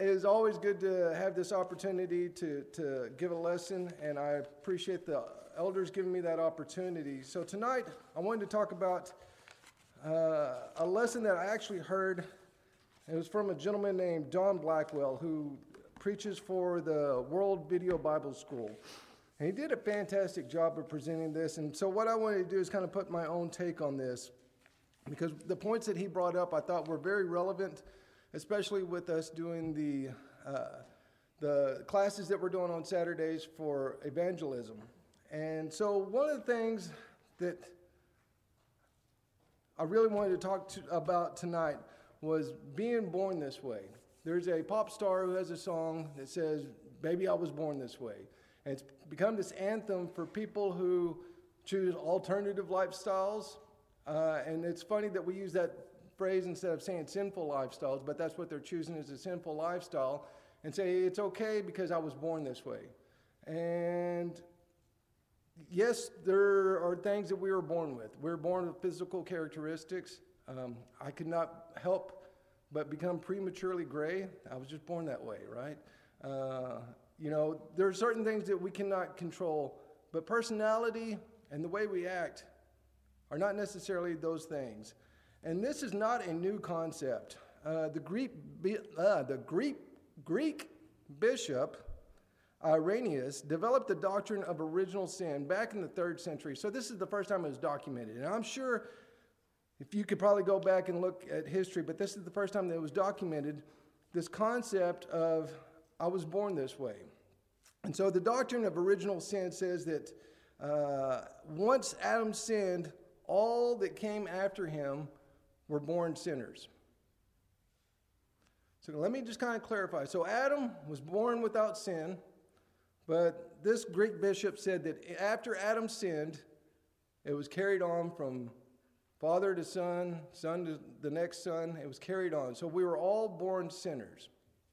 it is always good to have this opportunity to give a lesson, and I appreciate the elders giving me that opportunity. So tonight, I wanted to talk about a lesson that I actually heard. It was from a gentleman named Don Blackwell, who preaches for the World Video Bible School. And he did a fantastic job of presenting this. And so what I wanted to do is kind of put my own take on this, because the points that he brought up I thought were very relevant, especially with us doing the classes that we're doing on Saturdays for evangelism. And so one of the things that I really wanted to talk about tonight was being born this way. There's a pop star who has a song that says, "Baby, I was born this way." And it's become this anthem for people who choose alternative lifestyles. And it's funny that we use that phrase instead of saying sinful lifestyles, but that's what they're choosing, is a sinful lifestyle, and say it's okay because I was born this way. And yes, there are things that we were born with. We're born with physical characteristics. I could not help but become prematurely gray. I was just born that way, right? There are certain things that we cannot control, but personality and the way we act are not necessarily those things. And this is not a new concept. The Greek bishop Irenaeus developed the doctrine of original sin back in the 3rd century. So this is the first time it was documented. And I'm sure if you could probably go back and look at history, but this is the first time that it was documented, this concept of I was born this way. And so the doctrine of original sin says that once Adam sinned, all that came after him were born sinners. So let me just kind of clarify. So Adam was born without sin, but this Greek bishop said that after Adam sinned, it was carried on from father to son, son to the next son. It was carried on. So we were all born sinners.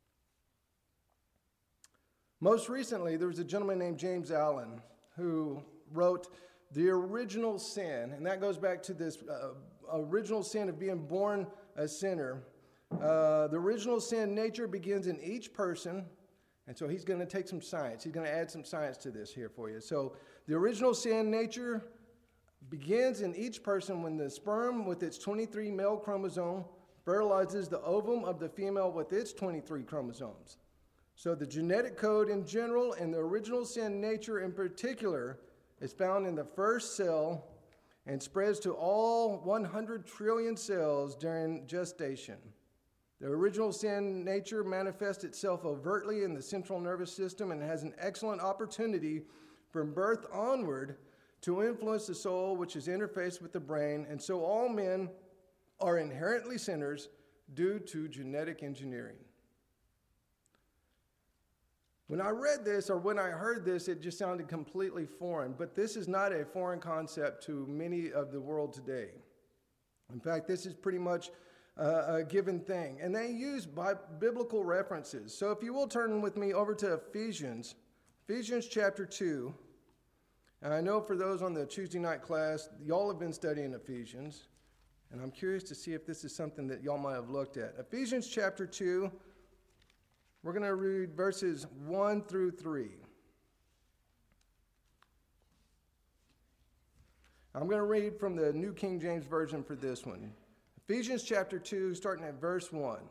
Most recently, there was a gentleman named James Allen who wrote The Original Sin, and that goes back to this original sin of being born a sinner. The original sin nature begins in each person, and so he's going to take some science. He's going to add some science to this here for you. So the original sin nature begins in each person when the sperm with its 23 male chromosome fertilizes the ovum of the female with its 23 chromosomes. So the genetic code in general and the original sin nature in particular is found in the first cell and spreads to all 100 trillion cells during gestation. The original sin nature manifests itself overtly in the central nervous system and has an excellent opportunity from birth onward to influence the soul, which is interfaced with the brain. And so all men are inherently sinners due to genetic engineering. When I read this, or when I heard this, it just sounded completely foreign. But this is not a foreign concept to many of the world today. In fact, this is pretty much a given thing. And they use biblical references. So if you will turn with me over to Ephesians chapter 2. And I know for those on the Tuesday night class, y'all have been studying Ephesians. And I'm curious to see if this is something that y'all might have looked at. Ephesians chapter 2. We're going to read verses 1 through 3. I'm going to read from the New King James Version for this one. Ephesians chapter 2, starting at verse 1.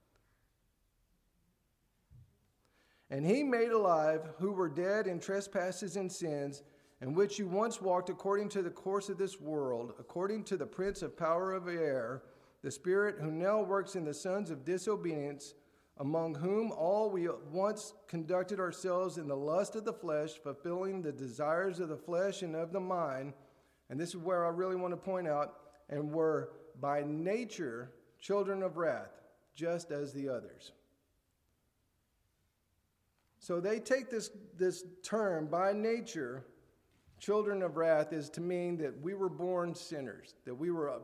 And he made alive who were dead in trespasses and sins, in which you once walked according to the course of this world, according to the prince of power of the air, the spirit who now works in the sons of disobedience, among whom all we once conducted ourselves in the lust of the flesh, fulfilling the desires of the flesh and of the mind. And this is where I really want to point out, and were by nature children of wrath, just as the others. So they take this term, by nature, children of wrath, is to mean that we were born sinners, that we were,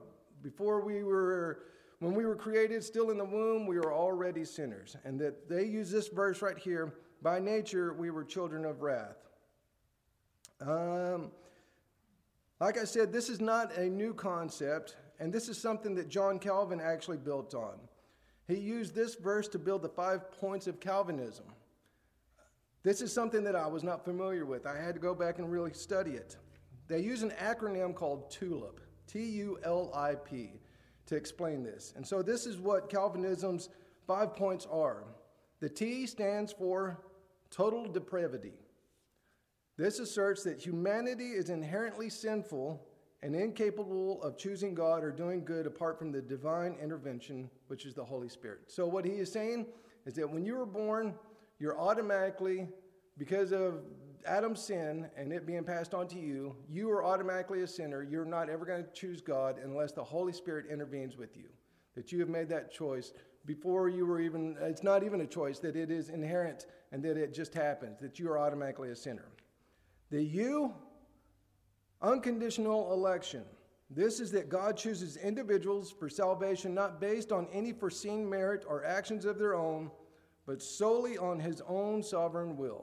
when we were created, still in the womb, we were already sinners. And that they use this verse right here, by nature, we were children of wrath. Like I said, this is not a new concept, and this is something that John Calvin actually built on. he used this verse to build the 5 points of Calvinism. This is something that I was not familiar with. I had to go back and really study it. They use an acronym called TULIP, T-U-L-I-P, to explain this. And so this is what Calvinism's 5 points are. The T stands for total depravity. This asserts that humanity is inherently sinful and incapable of choosing God or doing good apart from the divine intervention, which is the Holy Spirit. So what he is saying is that when you were born, you're automatically, because of Adam's sin and it being passed on to you, you are automatically a sinner. You're not ever going to choose God unless the Holy Spirit intervenes with you. That you have made that choice before you were even, it's not even a choice, that it is inherent and that it just happens, that you are automatically a sinner. The U, unconditional election. This is that God chooses individuals for salvation not based on any foreseen merit or actions of their own, but solely on his own sovereign will.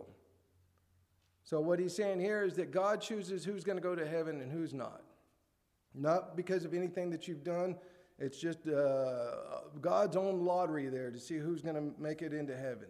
So what he's saying here is that God chooses who's going to go to heaven and who's not. Not because of anything that you've done. It's just God's own lottery there to see who's going to make it into heaven.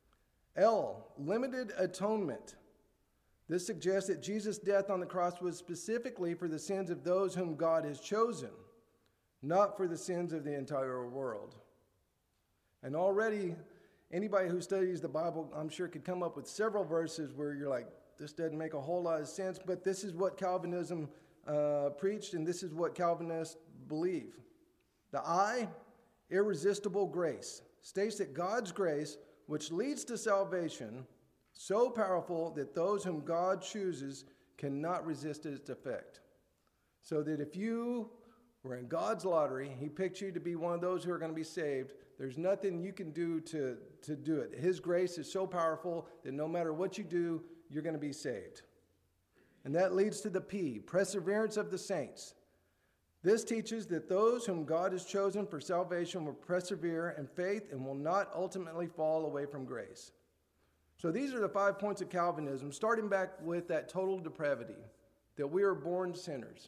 L, limited atonement. This suggests that Jesus' death on the cross was specifically for the sins of those whom God has chosen, not for the sins of the entire world. And already, anybody who studies the Bible, I'm sure, could come up with several verses where you're like, this doesn't make a whole lot of sense, but this is what Calvinism preached, and this is what Calvinists believe. The I, irresistible grace, states that God's grace, which leads to salvation, so powerful that those whom God chooses cannot resist its effect. So that if you were in God's lottery, he picked you to be one of those who are going to be saved, there's nothing you can do to do it. His grace is so powerful that no matter what you do, you're going to be saved. And that leads to the P, perseverance of the saints. This teaches that those whom God has chosen for salvation will persevere in faith and will not ultimately fall away from grace. So these are the 5 points of Calvinism, starting back with that total depravity, that we are born sinners.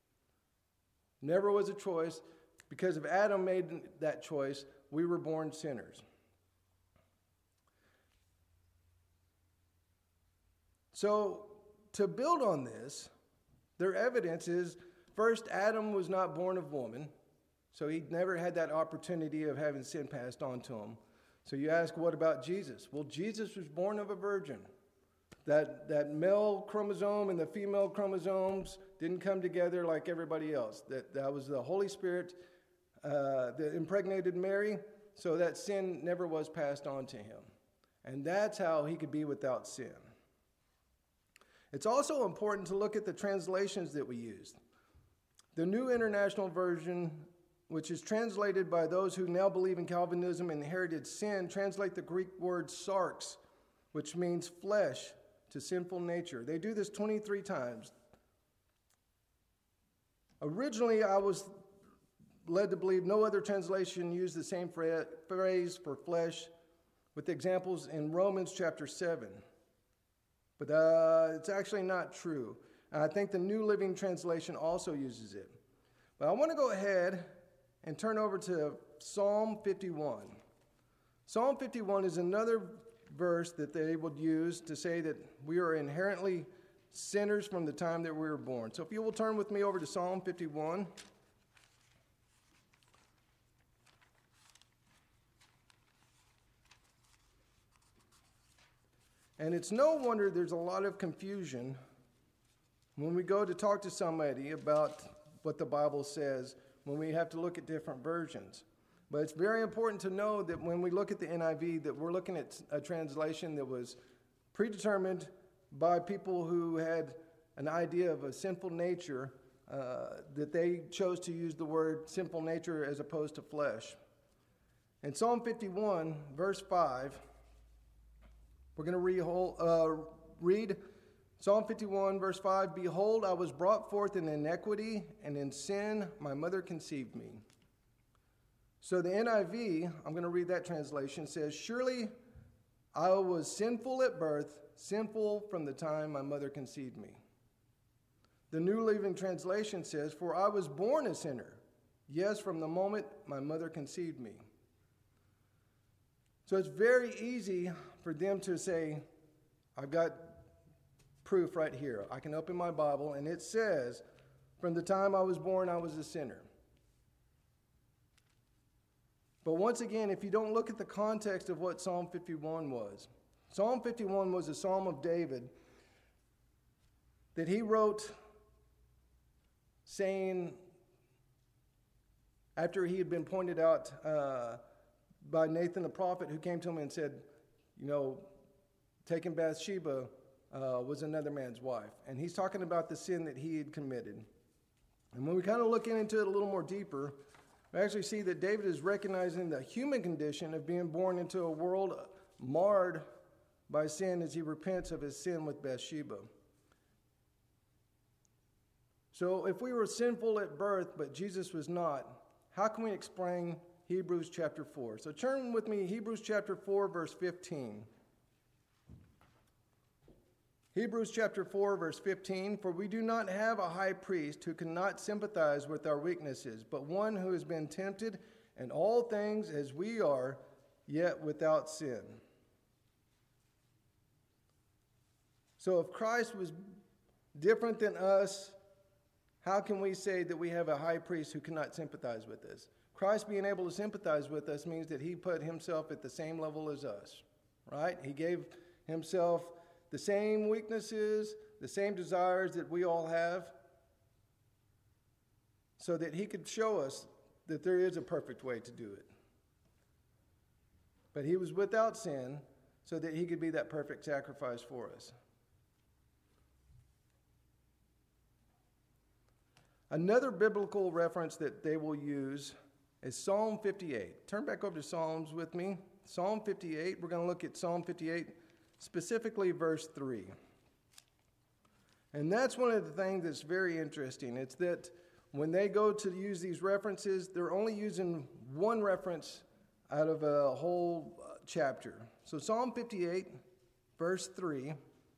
Never was a choice. Because of Adam made that choice, we were born sinners. So to build on this, their evidence is, first, Adam was not born of woman, so he never had that opportunity of having sin passed on to him. So you ask, what about Jesus? Well, Jesus was born of a virgin. That male chromosome and the female chromosomes didn't come together like everybody else. That was the Holy Spirit that impregnated Mary, so that sin never was passed on to him. And that's how he could be without sin. It's also important to look at the translations that we used. The New International Version, which is translated by those who now believe in Calvinism and inherited sin, translate the Greek word sarx, which means flesh, to sinful nature. They do this 23 times. Originally, I was led to believe no other translation used the same phrase for flesh, with examples in Romans chapter 7. But it's actually not true. And I think the New Living Translation also uses it. But I want to go ahead and turn over to Psalm 51. Psalm 51 is another verse that they would use to say that we are inherently sinners from the time that we were born. So if you will turn with me over to Psalm 51. And it's no wonder there's a lot of confusion when we go to talk to somebody about what the Bible says, when we have to look at different versions. But it's very important to know that when we look at the NIV, that we're looking at a translation that was predetermined by people who had an idea of a sinful nature, that they chose to use the word sinful nature as opposed to flesh. In Psalm 51, verse 5, we're going to read Psalm 51, verse 5, "Behold, I was brought forth in iniquity, and in sin my mother conceived me." So the NIV, I'm going to read that translation, says, "Surely I was sinful at birth, sinful from the time my mother conceived me." The New Living Translation says, "For I was born a sinner, yes, from the moment my mother conceived me." So it's very easy for them to say, I've got proof right here. I can open my Bible and it says, from the time I was born, I was a sinner. But once again, if you don't look at the context of what Psalm 51 was, Psalm 51 was a psalm of David that he wrote saying, after he had been pointed out by Nathan the prophet, who came to him and said, taking Bathsheba was another man's wife. And he's talking about the sin that he had committed. And when we kind of look into it a little more deeper, we actually see that David is recognizing the human condition of being born into a world marred by sin as he repents of his sin with Bathsheba. So if we were sinful at birth, but Jesus was not, how can we explain Hebrews chapter 4? So turn with me, Hebrews chapter 4, verse 15. Hebrews chapter 4, verse 15, for we do not have a high priest who cannot sympathize with our weaknesses, but one who has been tempted in all things as we are, yet without sin. So if Christ was different than us, how can we say that we have a high priest who cannot sympathize with us? Christ being able to sympathize with us means that he put himself at the same level as us, right? He gave himself the same weaknesses, the same desires that we all have, so that he could show us that there is a perfect way to do it. But he was without sin so that he could be that perfect sacrifice for us. Another biblical reference that they will use is Psalm 58. Turn back over to Psalms with me. Psalm 58, we're going to look at Psalm 58, specifically verse 3. And that's one of the things that's very interesting. It's that when they go to use these references, they're only using one reference out of a whole chapter. So Psalm 58, verse 3,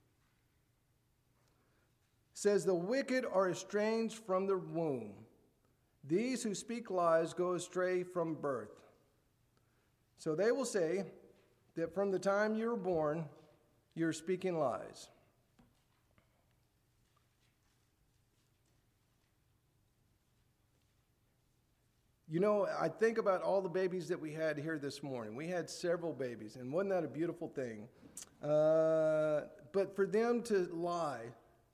says, the wicked are estranged from the womb. These who speak lies go astray from birth. So they will say that from the time you were born, you're speaking lies. I think about all the babies that we had here this morning. We had several babies, and wasn't that a beautiful thing? But for them to lie,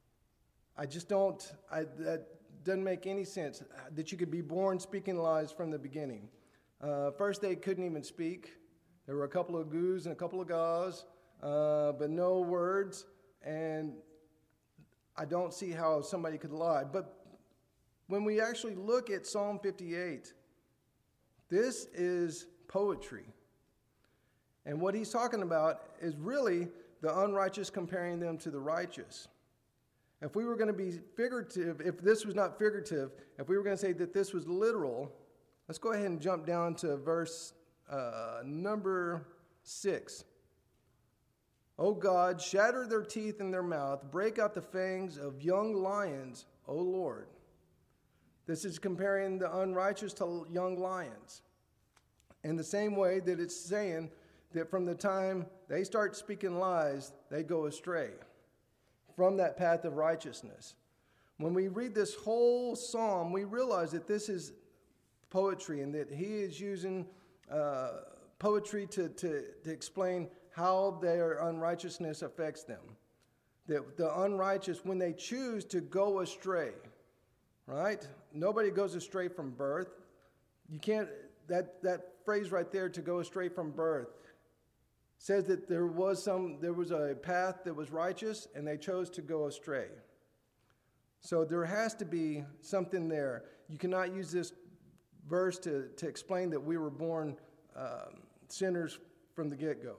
that doesn't make any sense, that you could be born speaking lies from the beginning. First, they couldn't even speak. There were a couple of goos and a couple of gaws, but no words, and I don't see how somebody could lie. But when we actually look at Psalm 58, this is poetry. And what he's talking about is really the unrighteous comparing them to the righteous. If we were going to be figurative, if this was not figurative, if we were going to say that this was literal, let's go ahead and jump down to verse number 6. O God, shatter their teeth in their mouth, break out the fangs of young lions, O Lord. This is comparing the unrighteous to young lions. In the same way that it's saying that from the time they start speaking lies, they go astray from that path of righteousness. When we read this whole psalm, we realize that this is poetry and that he is using poetry to explain how their unrighteousness affects them. That the unrighteous, when they choose to go astray, right? Nobody goes astray from birth. You can't, that phrase right there, to go astray from birth, says that there was a path that was righteous and they chose to go astray. So there has to be something there. You cannot use this verse to explain that we were born sinners from the get-go.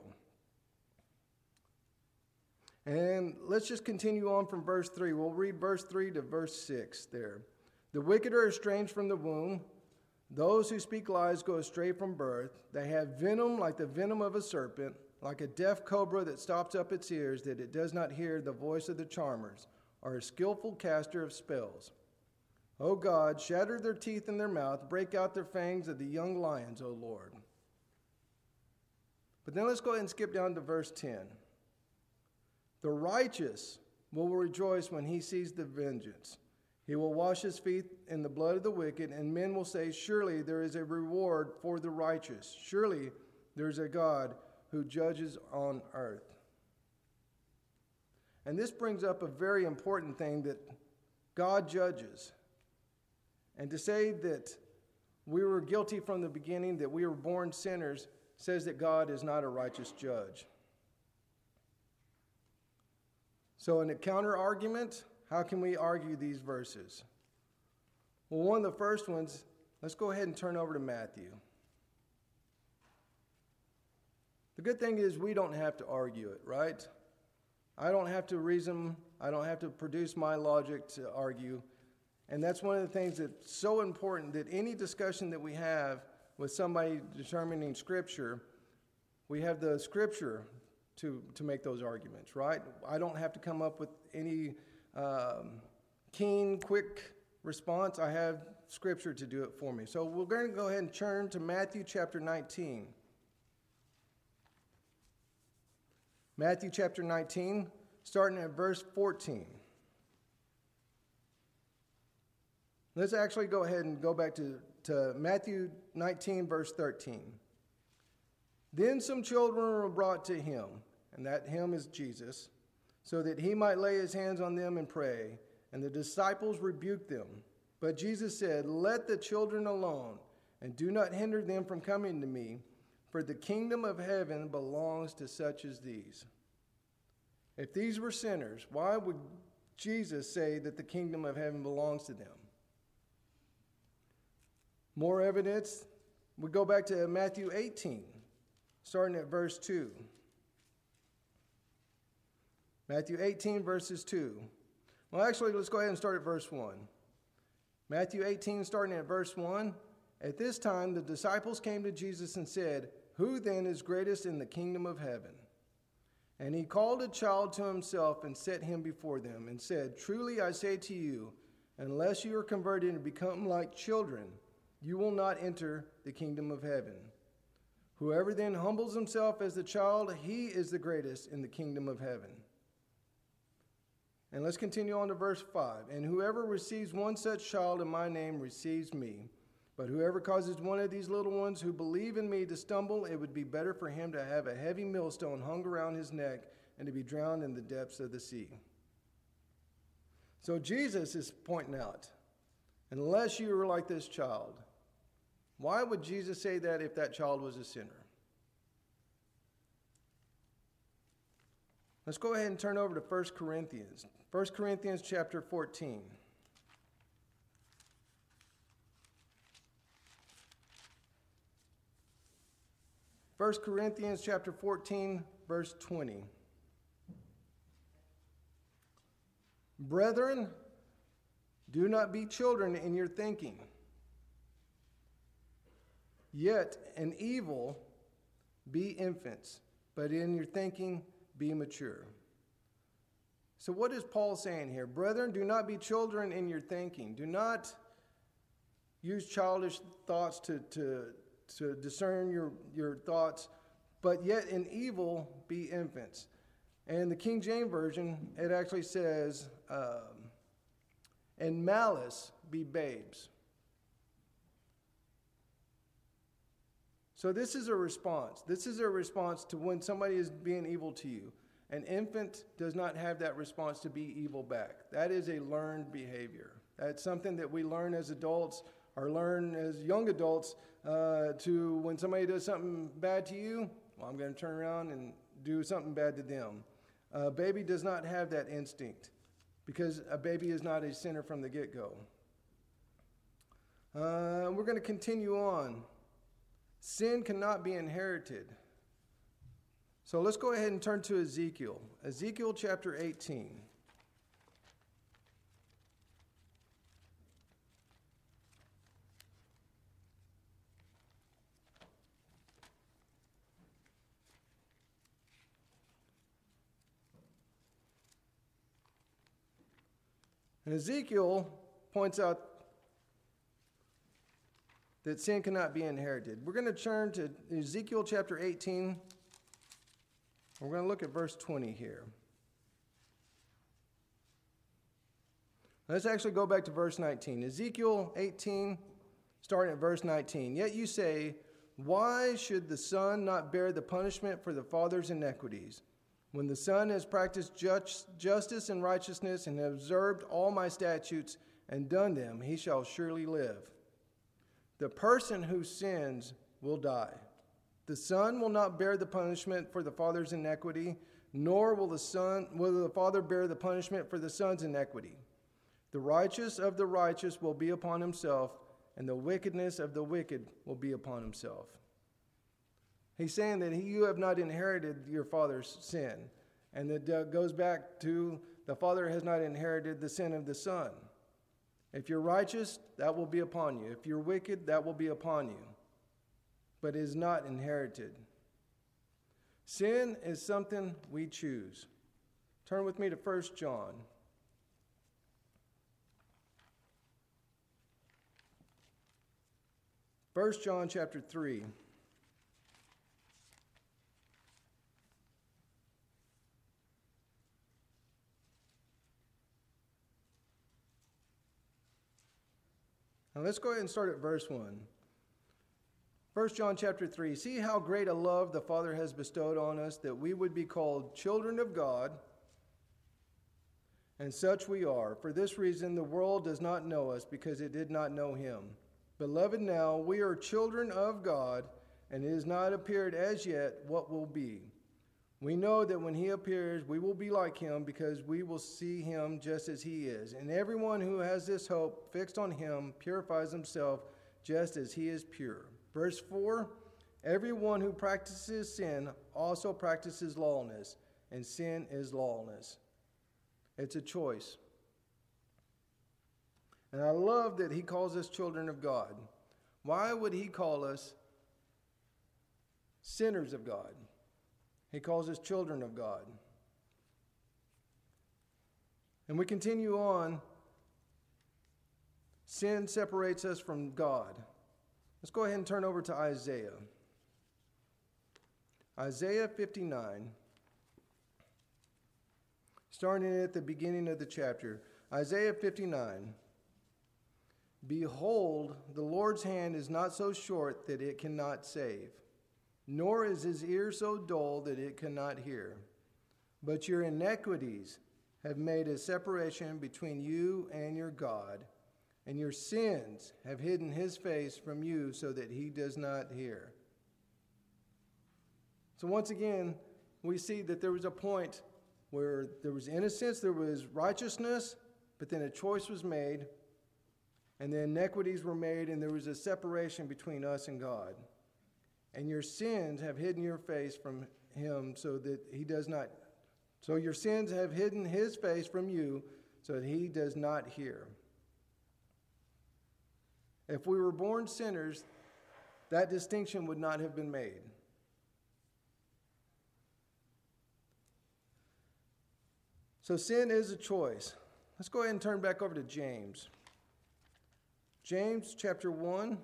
And let's just continue on from verse 3. We'll read verse 3 to verse 6 there. The wicked are estranged from the womb. Those who speak lies go astray from birth. They have venom like the venom of a serpent, like a deaf cobra that stops up its ears, that it does not hear the voice of the charmers, or a skillful caster of spells. O God, shatter their teeth in their mouth, break out their fangs of the young lions, O Lord. But then let's go ahead and skip down to verse 10. The righteous will rejoice when he sees the vengeance. He will wash his feet in the blood of the wicked, and men will say, surely there is a reward for the righteous. Surely there is a God who judges on earth. And this brings up a very important thing, that God judges. And to say that we were guilty from the beginning, that we were born sinners, says that God is not a righteous judge. So in a counter argument, how can we argue these verses? Well, one of the first ones, let's go ahead and turn over to Matthew. The good thing is we don't have to argue it, right? I don't have to reason. I don't have to produce my logic to argue. And that's one of the things that's so important, that any discussion that we have with somebody determining Scripture, we have the Scripture to make those arguments, right? I don't have to come up with any keen, quick response. I have Scripture to do it for me. So we're going to go ahead and turn to Matthew chapter 19. Matthew chapter 19, starting at verse 14. Let's actually go ahead and go back to Matthew 19, verse 13. Then some children were brought to him, and that him is Jesus, so that he might lay his hands on them and pray. And the disciples rebuked them. But Jesus said, let the children alone, and do not hinder them from coming to me, for the kingdom of heaven belongs to such as these. If these were sinners, why would Jesus say that the kingdom of heaven belongs to them? More evidence, we go back to Matthew 18, starting at verse 2. Matthew 18, verses 2. Well, actually, let's go ahead and start at verse 1. Matthew 18, starting at verse 1. At this time, the disciples came to Jesus and said, who then is greatest in the kingdom of heaven? And he called a child to himself and set him before them and said, truly I say to you, unless you are converted and become like children, you will not enter the kingdom of heaven. Whoever then humbles himself as the child, he is the greatest in the kingdom of heaven. And let's continue on to verse 5. And whoever receives one such child in my name receives me. But whoever causes one of these little ones who believe in me to stumble, it would be better for him to have a heavy millstone hung around his neck and to be drowned in the depths of the sea. So Jesus is pointing out, unless you are like this child. Why would Jesus say that if that child was a sinner? Let's go ahead and turn over to 1 Corinthians. 1 Corinthians chapter 14. 1 Corinthians chapter 14, verse 20. Brethren, do not be children in your thinking. Yet in evil be infants, but in your thinking be mature. So what is Paul saying here? Brethren, do not be children in your thinking. Do not use childish thoughts to discern your thoughts, but yet in evil be infants. And the King James Version, it actually says, in malice be babes. So this is a response. This is a response to when somebody is being evil to you. An infant does not have that response to be evil back. That is a learned behavior. That's something that we learn as adults or learn as young adults to when somebody does something bad to you, well, I'm going to turn around and do something bad to them. A baby does not have that instinct because a baby is not a sinner from the get-go. We're going to continue on. Sin cannot be inherited. So let's go ahead and turn to Ezekiel. Ezekiel chapter 18. And Ezekiel points out that sin cannot be inherited. We're going to turn to Ezekiel chapter 18, We're going to look at verse 20 here. Let's actually go back to verse 19. Ezekiel 18, starting at verse 19. Yet you say, why should the son not bear the punishment for the father's iniquities? When the son has practiced justice and righteousness and observed all my statutes and done them, he shall surely live. The person who sins will die. The son will not bear the punishment for the father's iniquity, nor will the father bear the punishment for the son's iniquity. The righteous of the righteous will be upon himself, and the wickedness of the wicked will be upon himself. He's saying that you have not inherited your father's sin. And that goes back to the father has not inherited the sin of the son. If you're righteous, that will be upon you. If you're wicked, that will be upon you. But is not inherited. Sin is something we choose. Turn with me to 1 John. 1 John chapter 3. Now let's go ahead and start at verse 1. 1 John chapter 3. See how great a love the Father has bestowed on us, that we would be called children of God, and such we are. For this reason the world does not know us, because it did not know him. Beloved, now we are children of God, and it has not appeared as yet what will be. We know that when he appears, we will be like him, because we will see him just as he is. And everyone who has this hope fixed on him purifies himself just as he is pure. Verse 4, everyone who practices sin also practices lawlessness, and sin is lawlessness. It's a choice. And I love that he calls us children of God. Why would he call us sinners of God? He calls us children of God. And we continue on. Sin separates us from God. Let's go ahead and turn over to Isaiah. Isaiah 59. Starting at the beginning of the chapter. Isaiah 59. Behold, the Lord's hand is not so short that it cannot save, nor is his ear so dull that it cannot hear. But your iniquities have made a separation between you and your God, and your sins have hidden his face from you so that he does not hear. So once again, we see that there was a point where there was innocence, there was righteousness, but then a choice was made, and the iniquities were made, and there was a separation between us and God. And your sins have hidden your face from him so that he does not. So your sins have hidden his face from you so that he does not hear. If we were born sinners, that distinction would not have been made. So sin is a choice. Let's go ahead and turn back over to James. James chapter 1.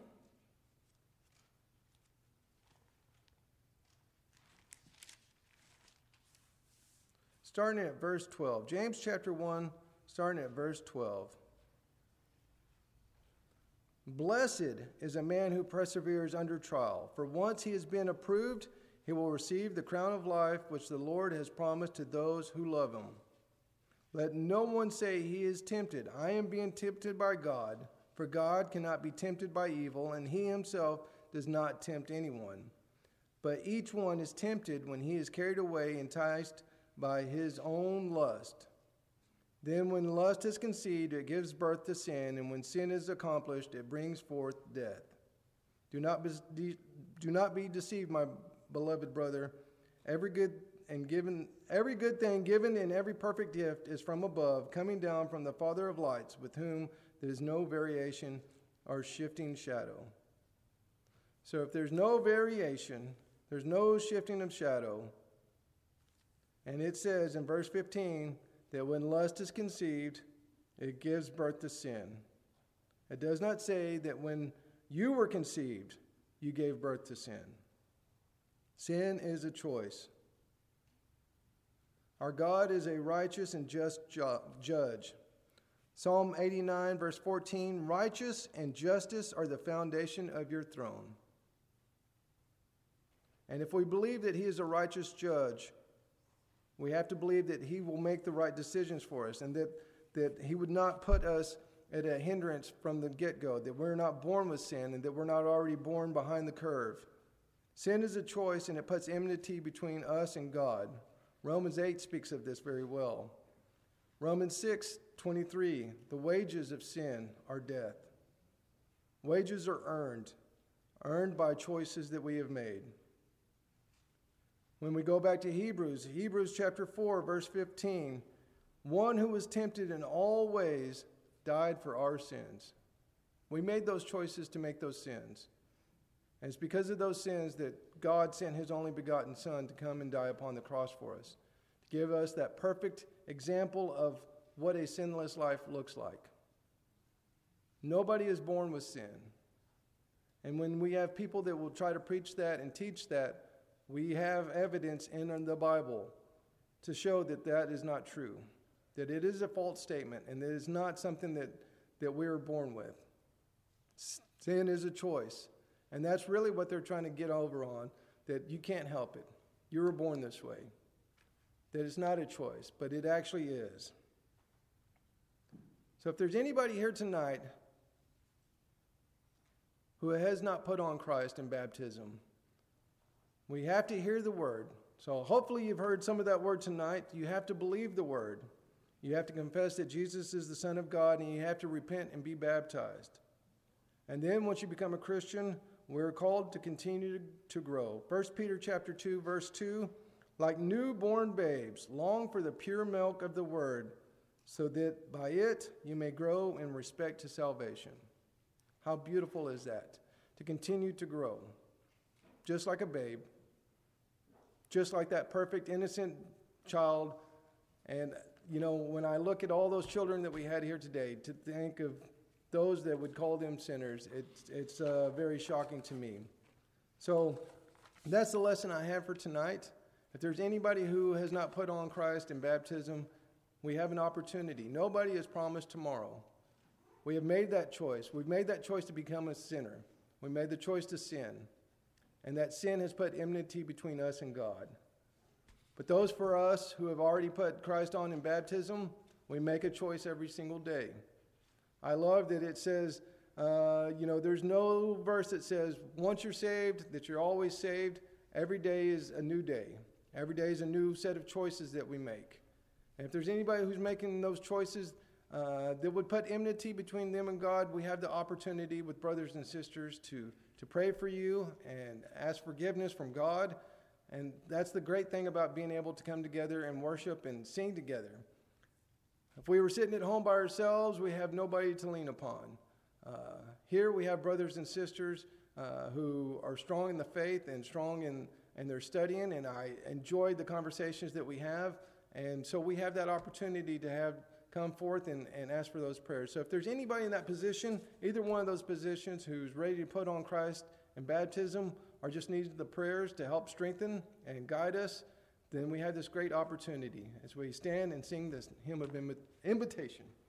Starting at verse 12. James chapter 1, starting at verse 12. Blessed is a man who perseveres under trial, for once he has been approved, he will receive the crown of life which the Lord has promised to those who love him. Let no one say he is tempted. I am being tempted by God, for God cannot be tempted by evil, and he himself does not tempt anyone. But each one is tempted when he is carried away, enticed by his own lust. Then when lust is conceived, it gives birth to sin, and when sin is accomplished, it brings forth death. Do not be deceived, my beloved brother. Every good thing given and every perfect gift is from above, coming down from the Father of lights, with whom there is no variation or shifting shadow. So if there's no variation, there's no shifting of shadow. And it says in verse 15 that when lust is conceived, it gives birth to sin. It does not say that when you were conceived, you gave birth to sin. Sin is a choice. Our God is a righteous and just judge. Psalm 89, verse 14, righteous and justice are the foundation of your throne. And if we believe that he is a righteous judge, we have to believe that he will make the right decisions for us, and that he would not put us at a hindrance from the get-go, that we're not born with sin and that we're not already born behind the curve. Sin is a choice, and it puts enmity between us and God. Romans 8 speaks of this very well. Romans 6:23, the wages of sin are death. Wages are earned by choices that we have made. When we go back to Hebrews chapter 4, verse 15, one who was tempted in all ways died for our sins. We made those choices to make those sins. And it's because of those sins that God sent his only begotten Son to come and die upon the cross for us, to give us that perfect example of what a sinless life looks like. Nobody is born with sin. And when we have people that will try to preach that and teach that, we have evidence in the Bible to show that that is not true, that it is a false statement, and that it is not something that we were born with. Sin is a choice, and that's really what they're trying to get over on, that you can't help it. You were born this way. That it's not a choice, but it actually is. So if there's anybody here tonight who has not put on Christ in baptism, we have to hear the word. So hopefully you've heard some of that word tonight. You have to believe the word. You have to confess that Jesus is the Son of God, and you have to repent and be baptized. And then once you become a Christian, we're called to continue to grow. 1 Peter chapter 2, verse 2, like newborn babes, long for the pure milk of the word, so that by it you may grow in respect to salvation. How beautiful is that? To continue to grow, just like a babe, just like that perfect, innocent child. And, you know, when I look at all those children that we had here today, to think of those that would call them sinners, it's very shocking to me. So that's the lesson I have for tonight. If there's anybody who has not put on Christ in baptism, we have an opportunity. Nobody is promised tomorrow. We have made that choice. We've made that choice to become a sinner. We made the choice to sin. And that sin has put enmity between us and God. But those for us who have already put Christ on in baptism, we make a choice every single day. I love that it says, there's no verse that says once you're saved, that you're always saved. Every day is a new day. Every day is a new set of choices that we make. And if there's anybody who's making those choices that would put enmity between them and God, we have the opportunity with brothers and sisters to pray for you and ask forgiveness from God. And that's the great thing about being able to come together and worship and sing together. If we were sitting at home by ourselves, we have nobody to lean upon. Here we have brothers and sisters who are strong in the faith and strong in their studying, and I enjoyed the conversations that we have. And so we have that opportunity to come forth and ask for those prayers. So if there's anybody in that position, either one of those positions, who's ready to put on Christ in baptism or just needs the prayers to help strengthen and guide us, then we have this great opportunity as we stand and sing this hymn of invitation.